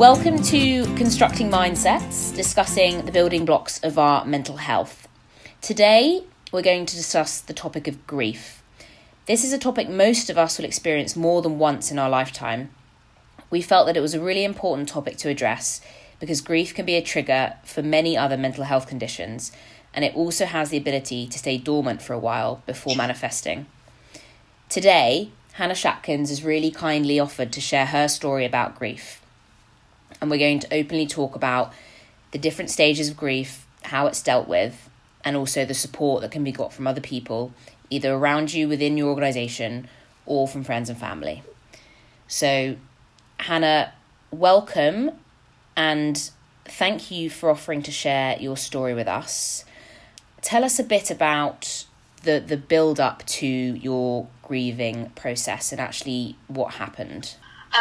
Welcome to Constructing Mindsets, discussing the building blocks of our mental health. Today, we're going to discuss the topic of grief. This is a topic most of us will experience more than once in our lifetime. We felt that it was a really important topic to address because grief can be a trigger for many other mental health conditions, and it also has the ability to stay dormant for a while before manifesting. Today, Hannah Shapkins has really kindly offered to share her story about grief. And we're going to openly talk about the different stages of grief, how it's dealt with, and also the support that can be got from other people, either around you within your organisation or from friends and family. So, Hannah, welcome, and thank you for offering to share your story with us. Tell us a bit about the build-up to your grieving process and actually what happened.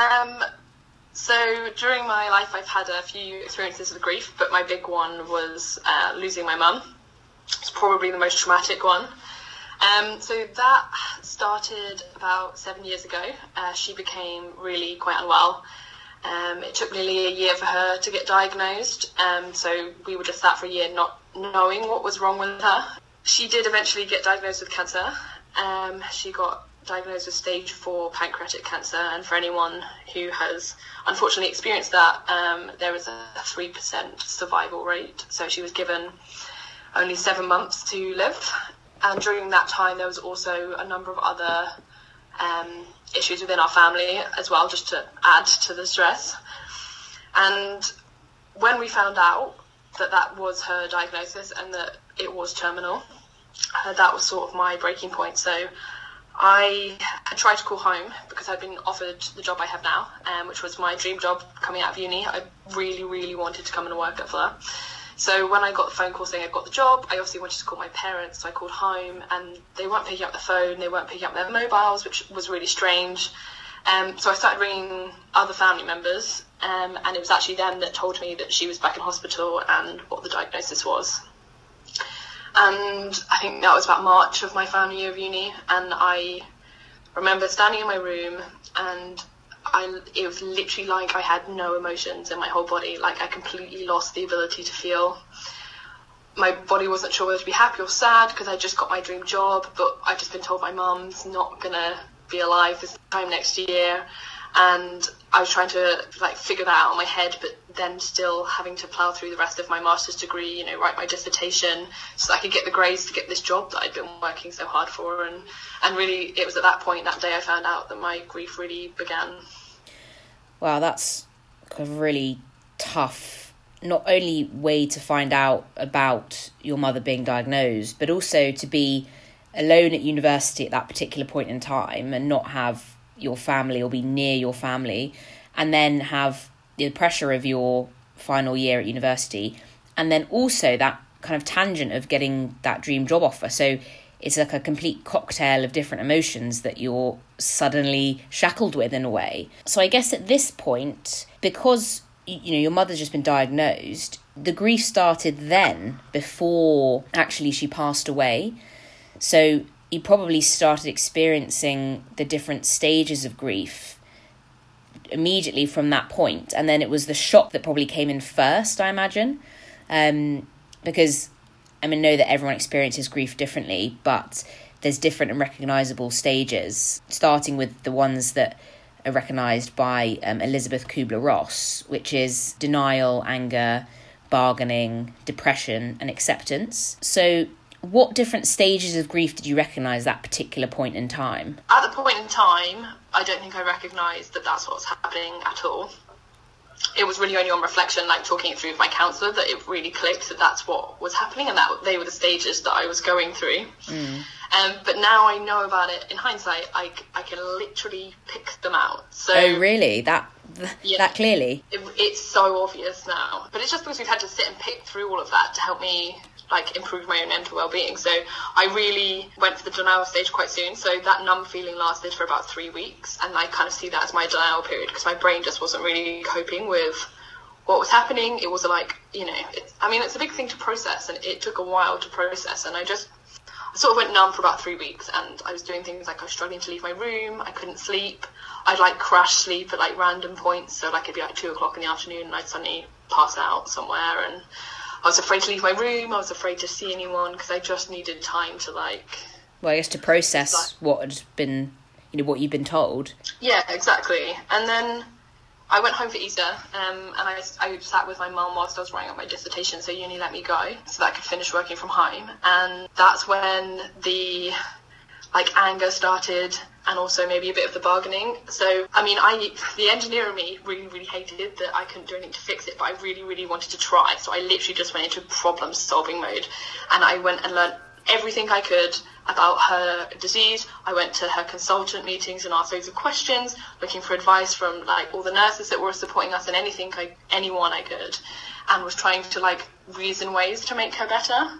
So during my life, I've had a few experiences of grief, but my big one was losing my mum. It's probably the most traumatic one. So that started about 7 years ago. She became really quite unwell. It took nearly a year for her to get diagnosed. So we were just sat for a year not knowing what was wrong with her. She did eventually get diagnosed with cancer. She got diagnosed with stage 4 pancreatic cancer, and for anyone who has unfortunately experienced that, there is a 3% survival rate. So she was given only 7 months to live, and during that time there was also a number of other issues within our family as well, just to add to the stress. And when we found out that that was her diagnosis and that it was terminal, that was sort of my breaking point. So I had tried to call home because I'd been offered the job I have now, which was my dream job coming out of uni. I really, really wanted to come and work at Fleur. So when I got the phone call saying I got the job, I obviously wanted to call my parents. So I called home and they weren't picking up the phone. They weren't picking up their mobiles, which was really strange. So I started ringing other family members, and it was actually them that told me that she was back in hospital and what the diagnosis was. And I think that was about March of my final year of uni, and I remember standing in my room and it was literally like I had no emotions in my whole body. Like I completely lost the ability to feel. My body wasn't sure whether to be happy or sad because I just got my dream job, but I'd just been told my mum's not gonna be alive this time next year, and I was trying to figure that out in my head, but then still having to plough through the rest of my master's degree, write my dissertation so that I could get the grades to get this job that I'd been working so hard for. And really, it was at that point, that day, I found out that my grief really began. Wow, that's a really tough, not only way to find out about your mother being diagnosed, but also to be alone at university at that particular point in time and not have your family or be near your family, and then have the pressure of your final year at university, and then also that kind of tangent of getting that dream job offer. So it's like a complete cocktail of different emotions that you're suddenly shackled with in a way. So I guess at this point, because your mother's just been diagnosed, the grief started then before actually she passed away. So you probably started experiencing the different stages of grief immediately from that point. And then it was the shock that probably came in first, I imagine. Because, know that everyone experiences grief differently, but there's different and recognisable stages, starting with the ones that are recognised by Elizabeth Kubler-Ross, which is denial, anger, bargaining, depression, and acceptance. So what different stages of grief did you recognise that particular point in time? At the point in time, I don't think I recognised that that's what was happening at all. It was really only on reflection, talking it through with my counsellor, that it really clicked that that's what was happening and that they were the stages that I was going through. But now I know about it. In hindsight, I can literally pick them out. So, oh, really? That clearly? It's so obvious now. But it's just because we've had to sit and pick through all of that to help me improve my own mental well-being. So I really went for the denial stage quite soon. So that numb feeling lasted for about 3 weeks, and I kind of see that as my denial period because my brain just wasn't really coping with what was happening. It was it's a big thing to process, and it took a while to process. And sort of went numb for about 3 weeks, and I was doing things like I was struggling to leave my room, I couldn't sleep, I'd like crash sleep at like random points, so like it'd be like 2 o'clock in the afternoon and I'd suddenly pass out somewhere, and I was afraid to leave my room, I was afraid to see anyone because I just needed time to like... Well, I guess to process what had been, what you've been told. Yeah, exactly. And then I went home for Easter, and I sat with my mum whilst I was writing up my dissertation, so uni let me go so that I could finish working from home. And that's when the anger started, and also maybe a bit of the bargaining. So, I mean, the engineer in me really, really hated that I couldn't do anything to fix it, but I really, really wanted to try. So I literally just went into problem-solving mode, and I went and learned everything I could about her disease. I went to her consultant meetings and asked loads of questions, looking for advice from all the nurses that were supporting us and anyone I could, and was trying to reason ways to make her better,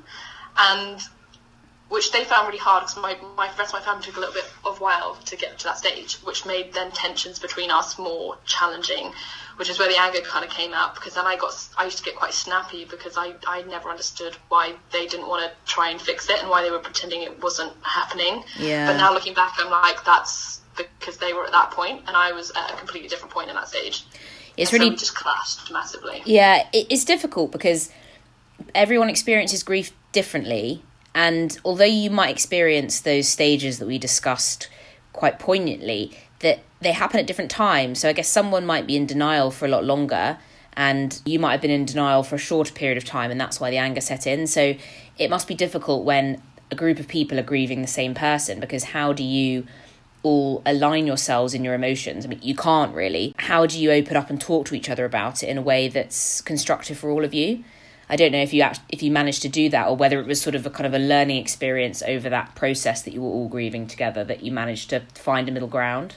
and which they found really hard because the rest of my family took a little bit of a while to get to that stage, which made then tensions between us more challenging, which is where the anger kind of came out, because then I used to get quite snappy because I never understood why they didn't want to try and fix it and why they were pretending it wasn't happening. Yeah. But now looking back, I'm like, that's because they were at that point and I was at a completely different point in that stage. It's so really we just clashed massively. Yeah, it's difficult because everyone experiences grief differently. And although you might experience those stages that we discussed quite poignantly, that they happen at different times. So I guess someone might be in denial for a lot longer, and you might have been in denial for a shorter period of time, and that's why the anger set in. So it must be difficult when a group of people are grieving the same person, because how do you all align yourselves in your emotions? I mean, you can't really. How do you open up and talk to each other about it in a way that's constructive for all of you? I don't know if you managed to do that, or whether it was sort of a kind of a learning experience over that process that you were all grieving together, that you managed to find a middle ground.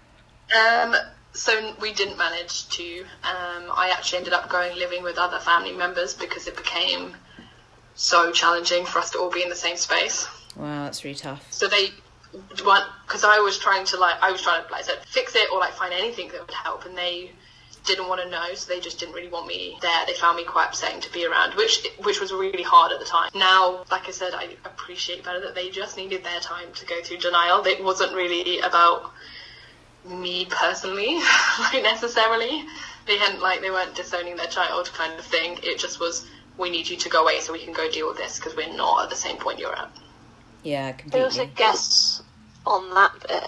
So we didn't manage to. I actually ended up living with other family members because it became so challenging for us to all be in the same space. Wow, that's really tough. So they weren't, because I was trying to like I said, fix it or find anything that would help, and they didn't want to know, so they just didn't really want me there. They found me quite upsetting to be around, which was really hard at the time. Now, like I said, I appreciate better that they just needed their time to go through denial. It wasn't really about me personally, necessarily. They weren't disowning their child kind of thing. It just was, we need you to go away so we can go deal with this because we're not at the same point you're at. Yeah, completely. I also guess on that bit,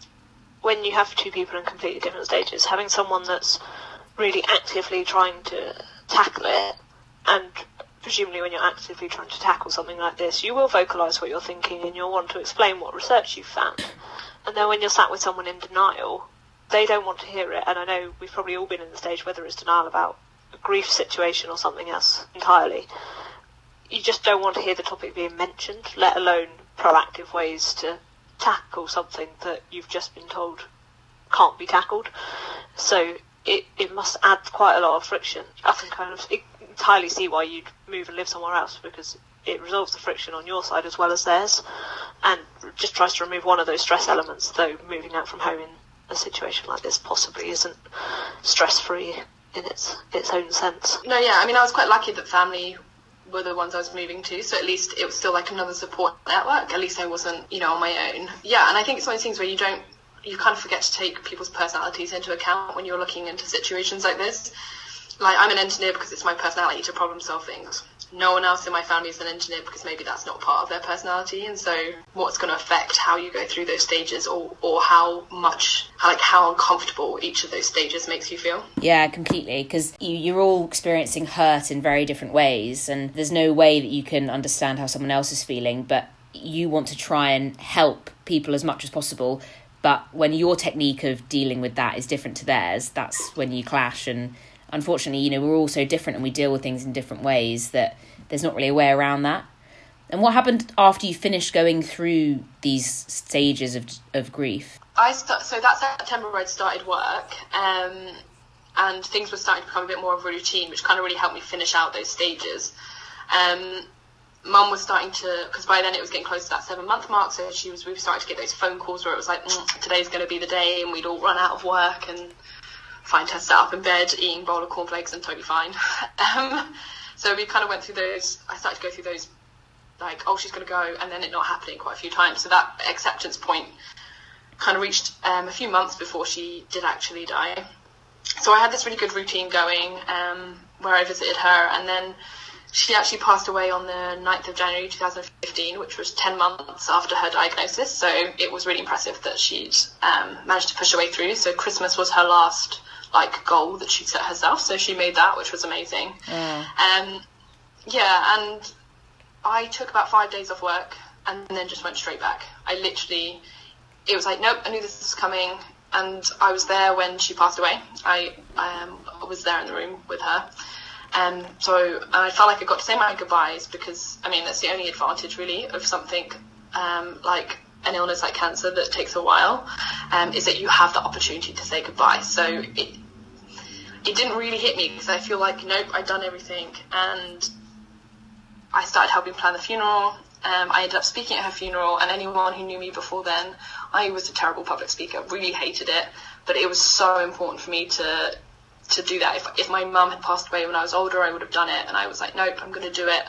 when you have two people in completely different stages, having someone that's really actively trying to tackle it, and presumably when you're actively trying to tackle something like this, you will vocalise what you're thinking and you'll want to explain what research you've found. And then when you're sat with someone in denial, they don't want to hear it. And I know we've probably all been in the stage, whether it's denial about a grief situation or something else entirely, you just don't want to hear the topic being mentioned, let alone proactive ways to tackle something that you've just been told can't be tackled. So it must add quite a lot of friction. I can kind of entirely see why you'd move and live somewhere else, because it resolves the friction on your side as well as theirs, and just tries to remove one of those stress elements, though moving out from home in a situation like this possibly isn't stress-free in its own sense. No, yeah, I mean, I was quite lucky that family were the ones I was moving to, so at least it was still another support network. At least I wasn't, on my own. Yeah, and I think it's one of those things where you kind of forget to take people's personalities into account when you're looking into situations like this. I'm an engineer because it's my personality to problem solve things. No one else in my family is an engineer because maybe that's not part of their personality, and so what's going to affect how you go through those stages, or how uncomfortable each of those stages makes you feel. Yeah, completely, because you're all experiencing hurt in very different ways, and there's no way that you can understand how someone else is feeling, but you want to try and help people as much as possible. But when your technique of dealing with that is different to theirs, that's when you clash. And unfortunately, we're all so different and we deal with things in different ways that there's not really a way around that. And what happened after you finished going through these stages of grief? So that September I'd started work, and things were starting to become a bit more of a routine, which kind of really helped me finish out those stages. Mum was starting to, because by then it was getting close to that 7-month mark, so we were starting to get those phone calls where it was today's going to be the day, and we'd all run out of work and find her sat up in bed eating a bowl of cornflakes and totally fine. So we kind of went through those. I started to go through those like, oh, she's going to go, and then it not happening quite a few times. So that acceptance point kind of reached a few months before she did actually die. So I had this really good routine going where I visited her, and then she actually passed away on the 9th of January 2015, which was 10 months after her diagnosis. So it was really impressive that she'd managed to push her way through. So Christmas was her last goal that she'd set herself. So she made that, which was amazing. And I took about 5 days off work and then just went straight back. It was like, nope, I knew this was coming. And I was there when she passed away. I was there in the room with her. So I felt like I got to say my goodbyes because, I mean, that's the only advantage really of something like an illness like cancer that takes a while, is that you have the opportunity to say goodbye. So it didn't really hit me because I feel like, nope, I'd done everything. And I started helping plan the funeral. I ended up speaking at her funeral, and anyone who knew me before then, I was a terrible public speaker, really hated it, but it was so important for me to do that. If my mum had passed away when I was older, I would have done it, and I was like, nope, I'm going to do it.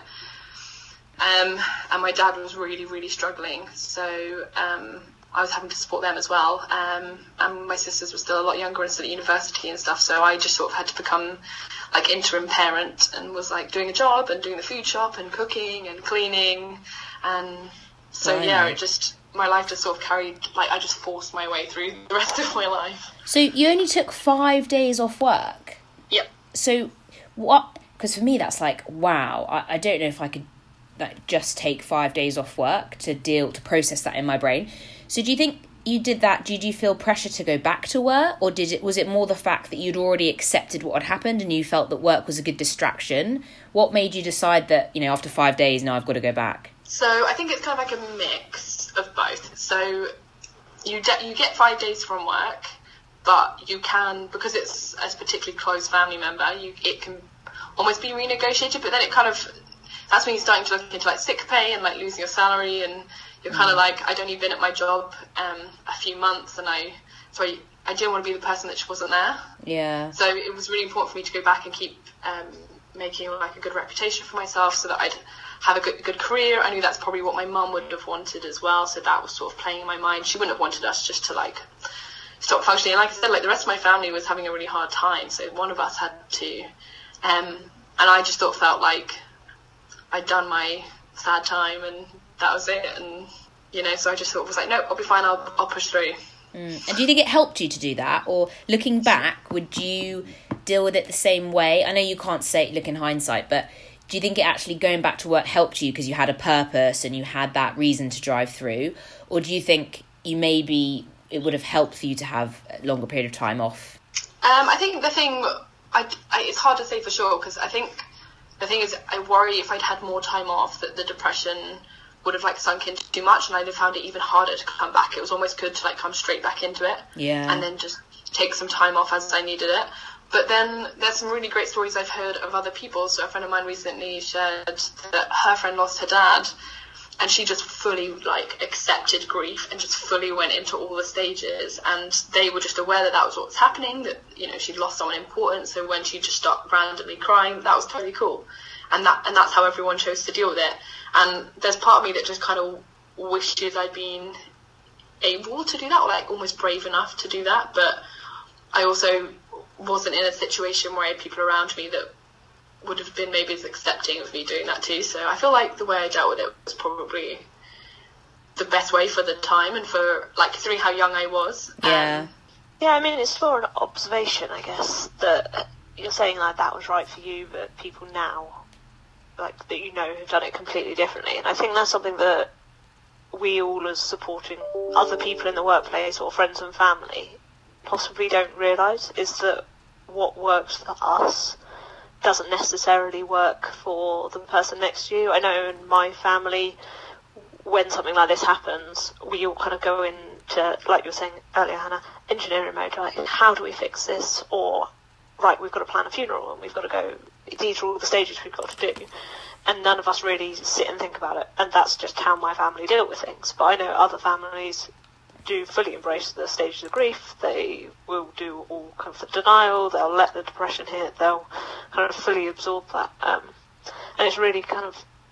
And my dad was really, really struggling, so I was having to support them as well. And my sisters were still a lot younger and still at university and stuff, so I just sort of had to become like interim parent and was like doing a job and doing the food shop and cooking and cleaning. And so, my life just sort of carried, I just forced my way through the rest of my life. So you only took 5 days off work? Yep. So what, because for me that's like, wow, I don't know if I could just take 5 days off work to process that in my brain. So do you think you did that, did you feel pressure to go back to work, or was it more the fact that you'd already accepted what had happened and you felt that work was a good distraction? What made you decide that, after 5 days, now I've got to go back? So I think it's kind of like a mix of both. So you get 5 days from work, but you can, because it's a particularly close family member, it can almost be renegotiated, but then that's when you're starting to look into sick pay and losing your salary, and you're kind of I'd only been at my job a few months, and I didn't want to be the person that just wasn't there. Yeah. So it was really important for me to go back and keep making a good reputation for myself, so that I'd have a good career. I knew that's probably what my mum would have wanted as well, so that was sort of playing in my mind. She wouldn't have wanted us just to stop functioning. And like I said, the rest of my family was having a really hard time, so one of us had to. And I just felt like I'd done my sad time and that was it. And, so I just was like, no, I'll be fine, I'll push through. And do you think it helped you to do that? Or looking back, would you deal with it the same way? I know you can't look in hindsight, but do you think it actually going back to work helped you because you had a purpose and you had that reason to drive through? Or do you think it would have helped for you to have a longer period of time off? I think the thing, it's hard to say for sure, because I think the thing is, I worry if I'd had more time off that the depression would have sunk in too much, and I'd have found it even harder to come back. It was almost good to come straight back into it, and then just take some time off as I needed it. But then there's some really great stories I've heard of other people. So a friend of mine recently shared that her friend lost her dad, and she just fully accepted grief and just fully went into all the stages, and they were just aware that was what was happening, that she'd lost someone important. So when she just stopped randomly crying, that was totally cool, and that's how everyone chose to deal with it. And there's part of me that just kind of wishes I'd been able to do that, or almost brave enough to do that. But I also wasn't in a situation where I had people around me that would have been maybe as accepting of me doing that too. So I feel like the way I dealt with it was probably the best way for the time, and for considering how young I was. Yeah. I mean, it's for an observation, I guess, that you're saying that was right for you, but people now, that have done it completely differently. And I think that's something that we all, as supporting other people in the workplace or friends and family, possibly don't realise, is that what works for us doesn't necessarily work for the person next to you. I know in my family, when something like this happens, we all kind of go into, like you were saying earlier, Hannah, engineering mode, how do we fix this? Or, right, we've got to plan a funeral and we've got to go, these are all the stages we've got to do. And none of us really sit and think about it. And that's just how my family deal with things. But I know other families do fully embrace the stages of grief. They will do all kind of denial, they'll let the depression hit, they'll kind of fully absorb that. And it's really kind of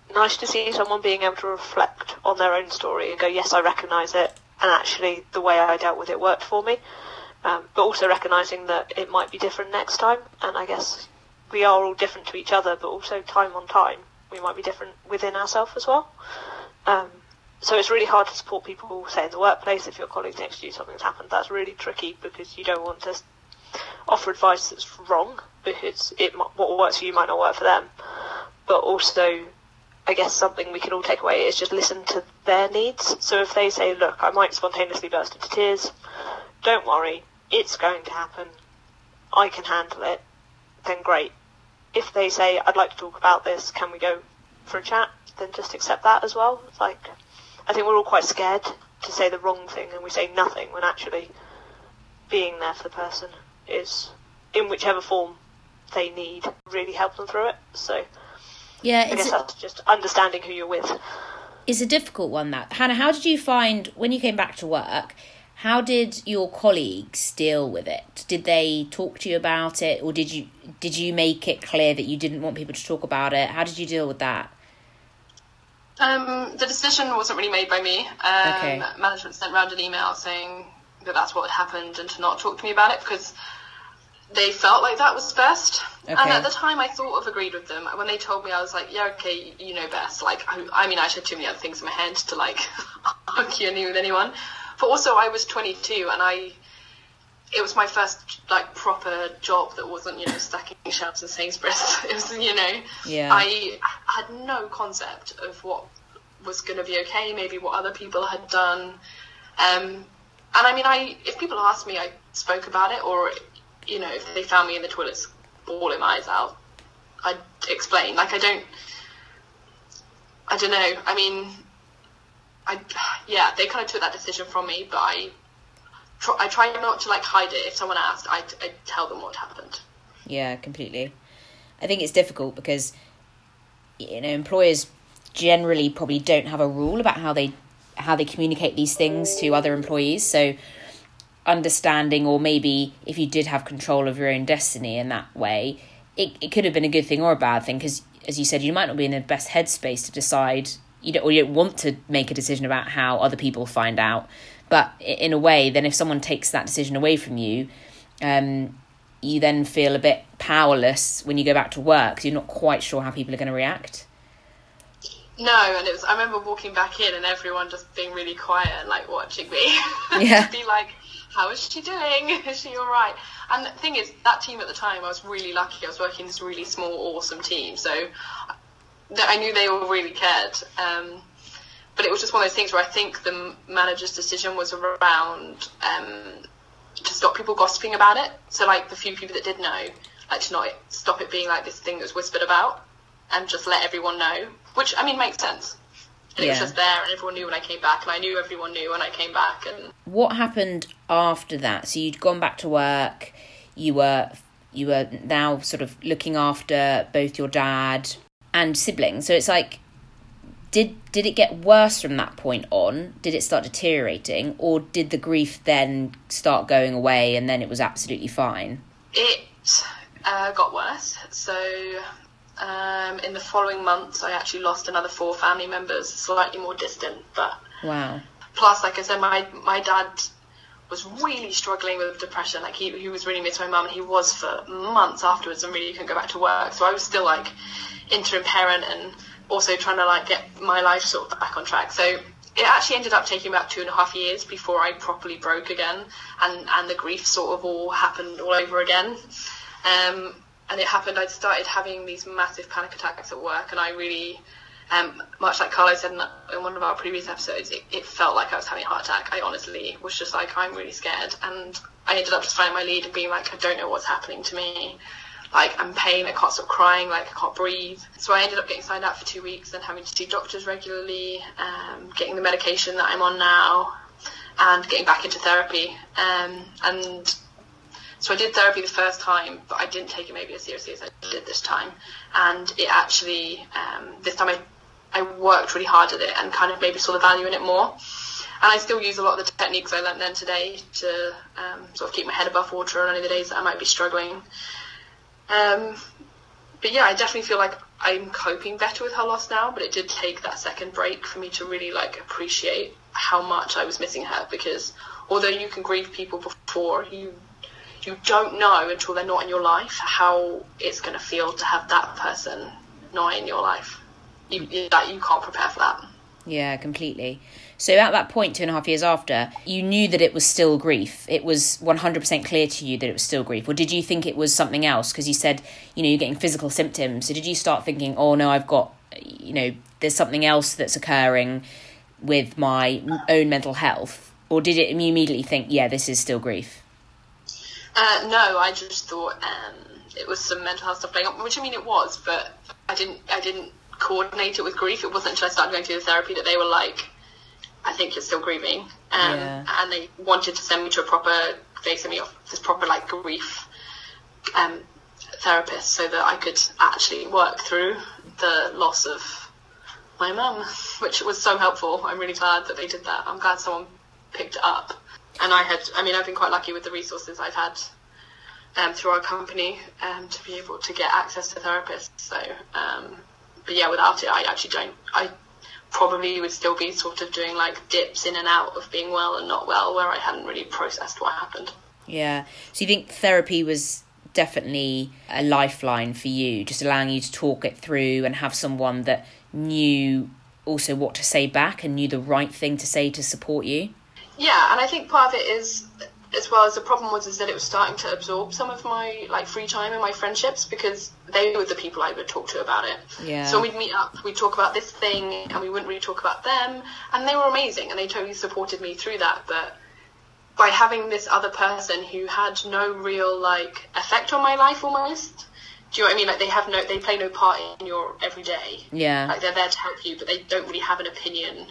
nice to see someone being able to reflect on their own story and go, yes, I recognise it, and actually the way I dealt with it worked for me. But also recognising that it might be different next time, and I guess we are all different to each other, but also time on time we might be different within ourselves as well. So it's really hard to support people, say in the workplace, if your colleague next to you something's happened. That's really tricky because you don't want to offer advice that's wrong, because what works for you might not work for them. But also, I guess something we can all take away is just listen to their needs. So if they say, look, I might spontaneously burst into tears, don't worry, it's going to happen, I can handle it, then great. If they say, I'd like to talk about this, can we go for a chat, then just accept that as well. It's like, I think we're all quite scared to say the wrong thing and we say nothing, when actually being there for the person is, in whichever form they need, really help them through it. So yeah, I guess that's just understanding who you're with. It's a difficult one, that. Hannah, how did you find, when you came back to work, how did your colleagues deal with it? Did they talk to you about it, or did you make it clear that you didn't want people to talk about it? How did you deal with that? The decision wasn't really made by me. Okay. Management sent round an email saying that that's what had happened and to not talk to me about it, because they felt like that was best. Okay. And at the time I sort of agreed with them. When they told me, I was like, yeah, okay, you know best. Like, I mean, I had too many other things in my head to like argue with anyone. But also I was 22 and it was my first like proper job that wasn't, you know, stacking shelves in Sainsbury's. It was, you know, yeah. I had no concept of what was going to be okay, maybe what other people had done. And I mean, if people asked me, I spoke about it, or, you know, if they found me in the toilets bawling my eyes out, I'd explain. Like, I don't know. I mean, they kind of took that decision from me, but I try not to like hide it. If someone asked, I tell them what happened. Yeah, completely. I think it's difficult because, you know, employers generally probably don't have a rule about how they communicate these things to other employees. So understanding, or maybe if you did have control of your own destiny in that way, it could have been a good thing or a bad thing, because as you said, you might not be in the best headspace to decide, you don't want to make a decision about how other people find out. But in a way, then if someone takes that decision away from you, you then feel a bit powerless when you go back to work, because you're not quite sure how people are going to react. No, and I remember walking back in and everyone just being really quiet and like watching me. Yeah. Be like, how is she doing? Is she all right? And the thing is, that team at the time, I was really lucky. I was working in this really small, awesome team. So I knew they all really cared. But it was just one of those things where I think the manager's decision was around to stop people gossiping about it. So, like, the few people that did know, like, to not stop it being, like, this thing that was whispered about, and just let everyone know, which, I mean, makes sense. And it was just there, and everyone knew when I came back, and I knew everyone knew when I came back. And what happened after that? So you'd gone back to work, you were now sort of looking after both your dad and siblings. So it's like, did it get worse from that point on? Did it start deteriorating, or did the grief then start going away and then it was absolutely fine? It got worse. So in the following months, I actually lost another 4 family members, slightly more distant. But wow. Plus, like I said, my dad was really struggling with depression. Like he was really missing my mum, and he was for months afterwards, and really couldn't go back to work. So I was still like interim parent and also trying to like get my life sort of back on track. So it actually ended up taking about 2.5 years before I properly broke again, and the grief sort of all happened all over again. And it happened, I started having these massive panic attacks at work, and I really, much like Carlo said in one of our previous episodes, it felt like I was having a heart attack. I honestly was just like, I'm really scared. And I ended up just finding my lead and being like, I don't know what's happening to me. Like, I'm in pain, I can't stop crying, like, I can't breathe. So I ended up getting signed out for 2 weeks and having to see doctors regularly, getting the medication that I'm on now, and getting back into therapy. And so I did therapy the first time, but I didn't take it maybe as seriously as I did this time. And it actually, this time I worked really hard at it and kind of maybe saw the value in it more. And I still use a lot of the techniques I learned then today to sort of keep my head above water on any of the days that I might be struggling. But yeah, I definitely feel like I'm coping better with her loss now, but it did take that second break for me to really like appreciate how much I was missing her, because although you can grieve people before, you don't know until they're not in your life how it's going to feel to have that person not in your life. You can't prepare for that. Yeah, completely. So at that point, 2.5 years after, you knew that it was still grief. It was 100% clear to you that it was still grief. Or did you think it was something else? Because you said, you're getting physical symptoms. So did you start thinking, oh no, I've got, there's something else that's occurring with my own mental health? Or did it immediately think, yeah, this is still grief? No, I just thought it was some mental health stuff going on, which I mean it was, but I didn't coordinate it with grief. It wasn't until I started going through the therapy that they were like, I think you're still grieving, and they wanted to send me to they sent me off this proper like grief therapist so that I could actually work through the loss of my mum, which was so helpful. I'm really glad that they did that. I'm glad someone picked it up. And I've been quite lucky with the resources I've had through our company to be able to get access to therapists. So, but yeah, without it, I probably would still be sort of doing like dips in and out of being well and not well, where I hadn't really processed what happened. Yeah. So you think therapy was definitely a lifeline for you, just allowing you to talk it through and have someone that knew also what to say back and knew the right thing to say to support you? Yeah, and I think part of it is, as well as the problem was, is that it was starting to absorb some of my like free time and my friendships, because they were the people I would talk to about it. Yeah. So we'd meet up, we'd talk about this thing, and we wouldn't really talk about them, and they were amazing, and they totally supported me through that. But by having this other person who had no real like effect on my life, almost, do you know what I mean? Like they play no part in your everyday. Yeah. Like they're there to help you, but they don't really have an opinion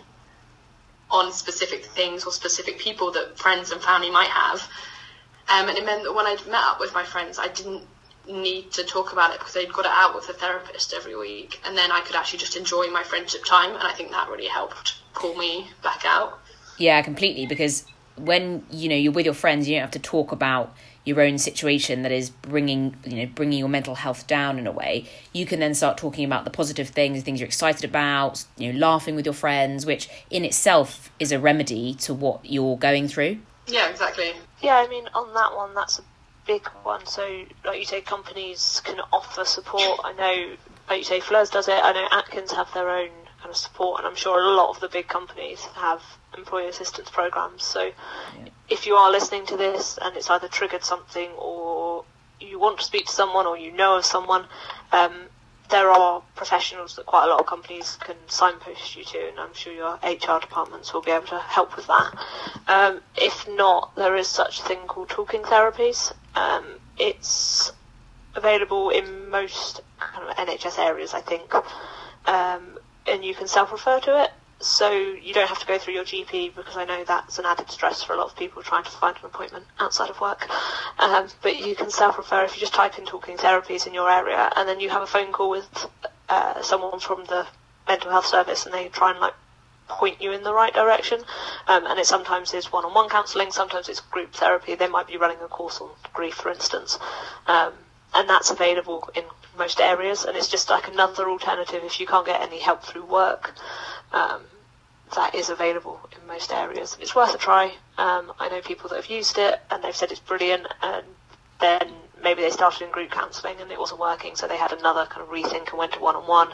on specific things or specific people that friends and family might have. And it meant that when I'd met up with my friends, I didn't need to talk about it because I'd got it out with a therapist every week. And then I could actually just enjoy my friendship time. And I think that really helped pull me back out. Yeah, completely. Because when, you're with your friends, you don't have to talk about your own situation that is bringing your mental health down in a way. You can then start talking about the positive things you're excited about, laughing with your friends, which in itself is a remedy to what you're going through. Yeah, exactly. Yeah, I mean, on that one, that's a big one. So, like you say, companies can offer support. I know, like you say, Fleurs does it. I know Atkins have their own kind of support, and I'm sure a lot of the big companies have employee assistance programs. So if you are listening to this and it's either triggered something, or you want to speak to someone, or you know of someone, there are professionals that quite a lot of companies can signpost you to, and I'm sure your HR departments will be able to help with that. If not, there is such a thing called talking therapies. It's available in most kind of NHS areas, I think, and you can self-refer to it. So you don't have to go through your GP, because I know that's an added stress for a lot of people trying to find an appointment outside of work. But you can self-refer if you just type in talking therapies in your area, and then you have a phone call with someone from the mental health service, and they try and like point you in the right direction. And it sometimes is one-on-one counselling, sometimes it's group therapy. They might be running a course on grief, for instance. And that's available in most areas, and it's just like another alternative if you can't get any help through work. That is available in most areas. It's worth a try. I know people that have used it and they've said it's brilliant, and then maybe they started in group counselling and it wasn't working, so they had another kind of rethink and went to one-on-one,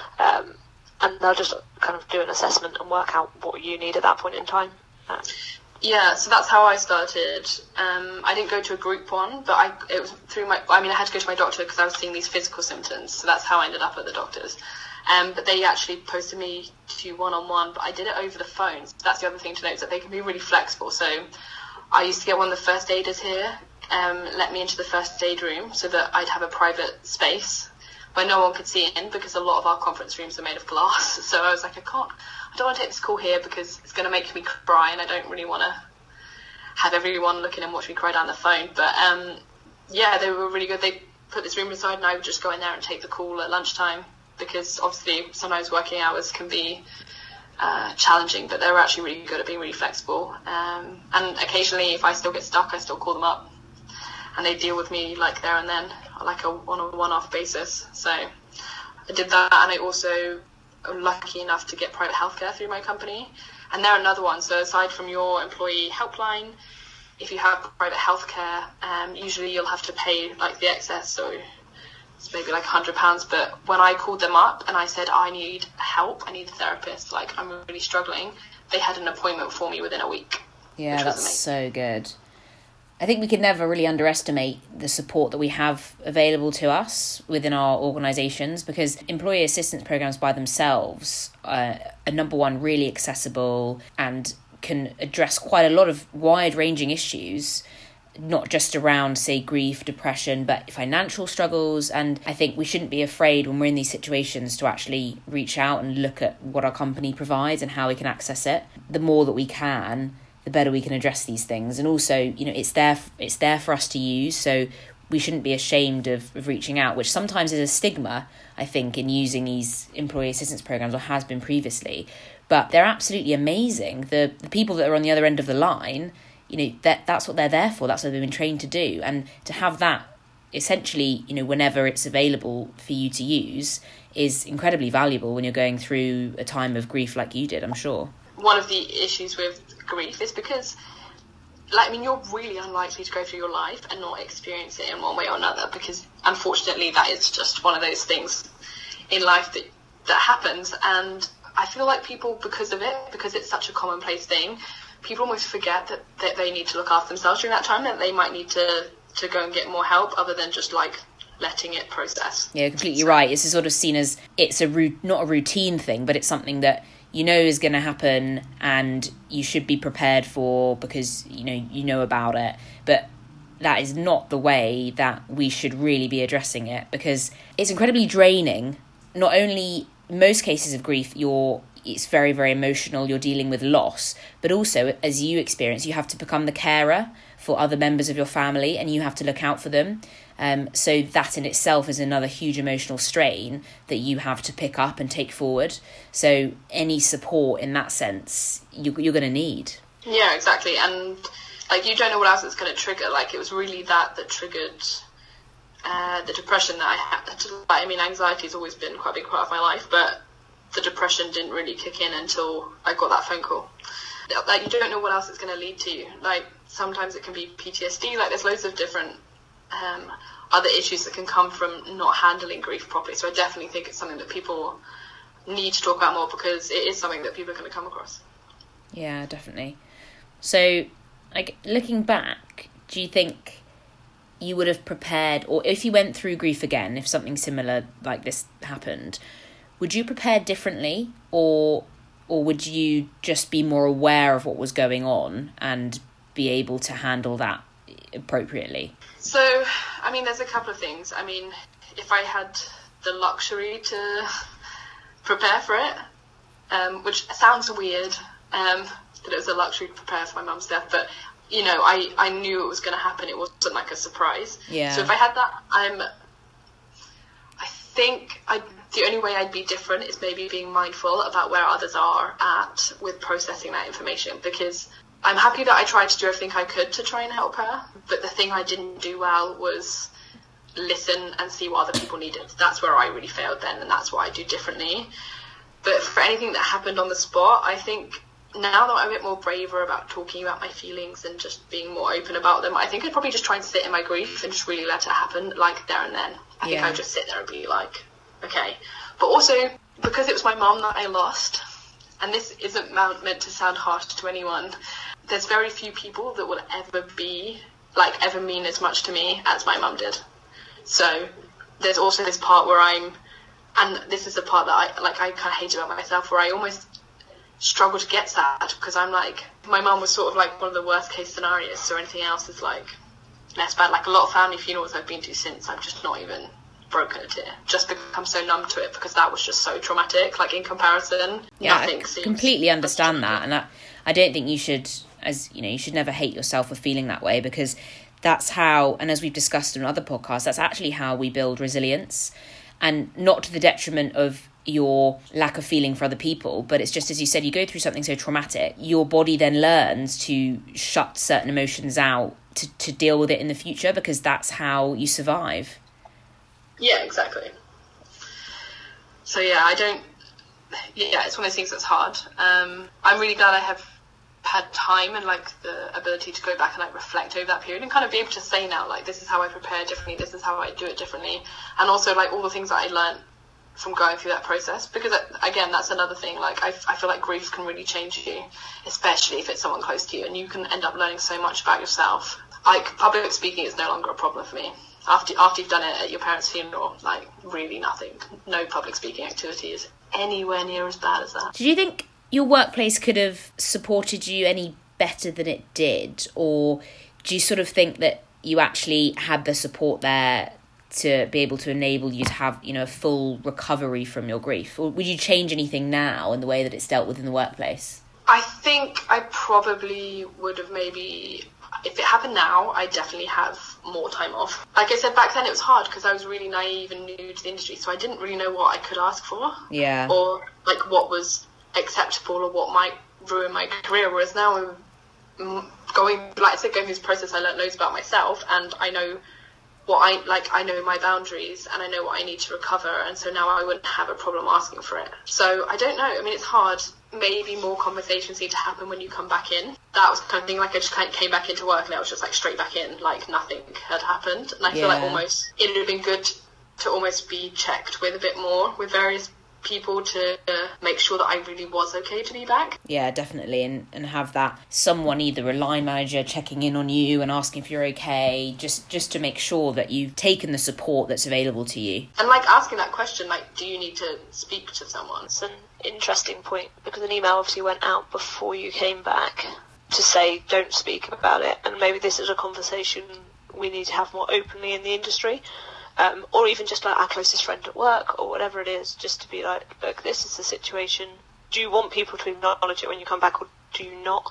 and they'll just kind of do an assessment and work out what you need at that point in time. Yeah, so that's how I started. I didn't go to a group one, but it was through I had to go to my doctor because I was seeing these physical symptoms, so that's how I ended up at the doctor's. But they actually posted me to one-on-one, but I did it over the phone. So that's the other thing to note, is that they can be really flexible. So I used to get one of the first aiders here, let me into the first aid room so that I'd have a private space where no one could see in, because a lot of our conference rooms are made of glass. So I was like, I don't want to take this call here because it's going to make me cry, and I don't really want to have everyone looking and watch me cry down the phone. But yeah, they were really good. They put this room aside, and I would just go in there and take the call at lunchtime, because obviously sometimes working hours can be challenging, but they're actually really good at being really flexible. And occasionally, if I still get stuck, I still call them up, and they deal with me like there and then, like on a one-off basis. So I did that, and I also am lucky enough to get private healthcare through my company. And they're another one. So aside from your employee helpline, if you have private healthcare, usually you'll have to pay like the excess, so it's maybe like £100. But when I called them up and I said, I need help, I need a therapist, like I'm really struggling, they had an appointment for me within a week. Yeah, that's so good. I think we can never really underestimate the support that we have available to us within our organisations, because employee assistance programs by themselves are, number one, really accessible and can address quite a lot of wide-ranging issues, not just around, say, grief, depression, but financial struggles. And I think we shouldn't be afraid when we're in these situations to actually reach out and look at what our company provides and how we can access it. The more that we can, the better we can address these things. And also, you know, it's there for us to use, so we shouldn't be ashamed of reaching out, which sometimes is a stigma, I think, in using these employee assistance programs, or has been previously. But they're absolutely amazing. The people that are on the other end of the line, you know, that's what they're there for. That's what they've been trained to do. And to have that essentially, you know, whenever it's available for you to use, is incredibly valuable when you're going through a time of grief like you did, I'm sure. One of the issues with grief is because, like, I mean, you're really unlikely to go through your life and not experience it in one way or another, because unfortunately that is just one of those things in life that happens. And I feel like people, because of it, because it's such a commonplace thing, people almost forget that they need to look after themselves during that time, that they might need to go and get more help other than just like letting it process. Yeah, completely right. It's sort of seen as, it's not a routine thing, but it's something that you know is going to happen and you should be prepared for because you know about it. But that is not the way that we should really be addressing it, because it's incredibly draining. Not only, in most cases of grief, it's very, very emotional, you're dealing with loss, but also, as you experience, you have to become the carer for other members of your family and you have to look out for them. So that in itself is another huge emotional strain that you have to pick up and take forward. So any support in that sense, you're going to need. Yeah, exactly. And like, you don't know what else it's going to trigger. Like, it was really that triggered the depression that I had. I mean, anxiety has always been quite a big part of my life, but the depression didn't really kick in until I got that phone call. Like, you don't know what else it's going to lead to. Like, sometimes it can be PTSD. Like, there's loads of different other issues that can come from not handling grief properly. So I definitely think it's something that people need to talk about more, because it is something that people are going to come across. Yeah, definitely. So, like, looking back, do you think you would have prepared, or if you went through grief again, if something similar like this happened, would you prepare differently, or would you just be more aware of what was going on and be able to handle that appropriately? So, I mean, there's a couple of things. I mean, if I had the luxury to prepare for it, which sounds weird, that it was a luxury to prepare for my mum's death, but, you know, I knew it was going to happen. It wasn't like a surprise. Yeah. So if I had that, I think the only way I'd be different is maybe being mindful about where others are at with processing that information, because I'm happy that I tried to do everything I could to try and help her, but the thing I didn't do well was listen and see what other people needed. That's where I really failed then, and that's what I do differently. But for anything that happened on the spot, I think now that I'm a bit more braver about talking about my feelings and just being more open about them, I think I'd probably just try and sit in my grief and just really let it happen, like, there and then. I think I'd just sit there and be like, okay. But also, because it was my mum that I lost, and this isn't meant to sound harsh to anyone, there's very few people that will ever mean as much to me as my mum did. So there's also this part where and this is the part that I kind of hate about myself, where I almost struggle to get sad, because I'm like, my mum was sort of like one of the worst case scenarios, so anything else is like less bad. Like, a lot of family funerals I've been to since, I've just not even broken a tear, just become so numb to it, because that was just so traumatic. Like, in comparison, nothing seems... I completely understand that, and I don't think you should, you should never hate yourself for feeling that way, because that's how, and as we've discussed in other podcasts, that's actually how we build resilience, and not to the detriment of your lack of feeling for other people, but it's just, as you said, you go through something so traumatic, your body then learns to shut certain emotions out to deal with it in the future, because that's how you survive. Yeah, exactly. So yeah, it's one of those things that's hard. I'm really glad I have had time and like the ability to go back and like reflect over that period and kind of be able to say now, like, this is how I prepare differently, this is how I do it differently, and also like all the things that I learned from going through that process, because again, that's another thing, like I feel like grief can really change you, especially if it's someone close to you, and you can end up learning so much about yourself. Like, public speaking is no longer a problem for me after you've done it at your parents' funeral. Like, really nothing, no public speaking activity is anywhere near as bad as that. Did you think your workplace could have supported you any better than it did, or do you sort of think that you actually had the support there to be able to enable you to have, you know, a full recovery from your grief? Or would you change anything now in the way that it's dealt with in the workplace? I think I probably would have maybe, if it happened now, I definitely have more time off. Like I said, back then it was hard because I was really naive and new to the industry, so I didn't really know what I could ask for. Yeah. Or like what was acceptable or what might ruin my career, whereas now I'm going through this process, I learned loads about myself, and I know what I know my boundaries, and I know what I need to recover, and so now I wouldn't have a problem asking for it. So I don't know, I mean, it's hard. Maybe more conversations need to happen when you come back in. That was the kind of thing, like I just kind of came back into work and I was just like straight back in, like nothing had happened. And I feel like almost it would have been good to almost be checked with a bit more with various people to make sure that I really was okay to be back. Yeah, definitely, and have that someone, either a line manager checking in on you and asking if you're okay, just to make sure that you've taken the support that's available to you. And like asking that question, like, do you need to speak to someone? It's an interesting point, because an email obviously went out before you came back to say don't speak about it, and maybe this is a conversation we need to have more openly in the industry. Or even just like our closest friend at work or whatever it is, just to be like, look, this is the situation. Do you want people to acknowledge it when you come back, or do you not?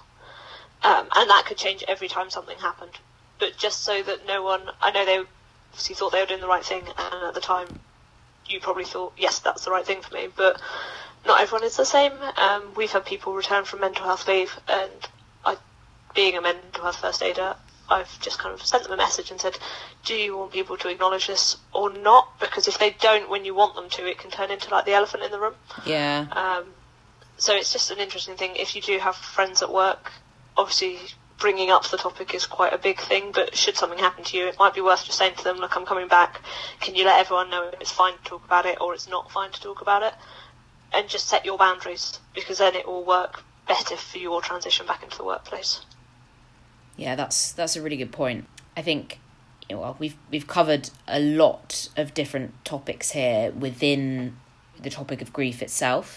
And that could change every time something happened. But just so that no one, I know they obviously thought they were doing the right thing, and at the time you probably thought, yes, that's the right thing for me, but not everyone is the same. We've had people return from mental health leave, and being a mental health first aider, I've just kind of sent them a message and said, do you want people to acknowledge this or not? Because if they don't when you want them to, it can turn into like the elephant in the room. Yeah. So it's just an interesting thing. If you do have friends at work, obviously bringing up the topic is quite a big thing, but should something happen to you, it might be worth just saying to them, look, I'm coming back. Can you let everyone know it's fine to talk about it or it's not fine to talk about it? And just set your boundaries, because then it will work better for your transition back into the workplace. Yeah, that's a really good point. I think, you know, well, we've covered a lot of different topics here within the topic of grief itself.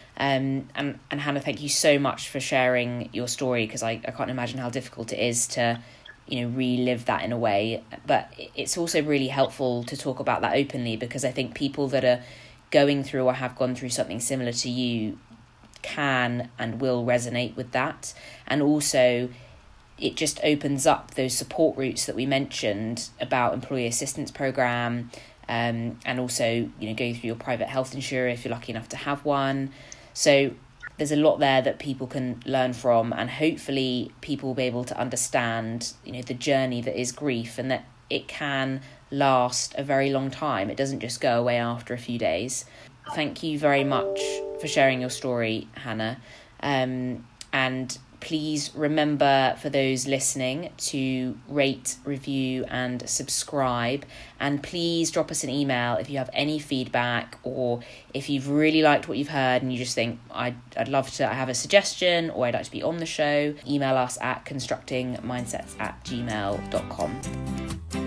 And Hannah, thank you so much for sharing your story, because I can't imagine how difficult it is to, you know, relive that in a way. But it's also really helpful to talk about that openly, because I think people that are going through or have gone through something similar to you can and will resonate with that. And also, it just opens up those support routes that we mentioned about employee assistance program, and also, you know, go through your private health insurer if you're lucky enough to have one. So there's a lot there that people can learn from, and hopefully people will be able to understand, you know, the journey that is grief, and that it can last a very long time. It doesn't just go away after a few days. Thank you very much for sharing your story, Hannah. And please remember, for those listening, to rate, review and subscribe. And please drop us an email if you have any feedback, or if you've really liked what you've heard and you just think, I'd love to have a suggestion, or I'd like to be on the show. Email us at constructingmindsets@gmail.com.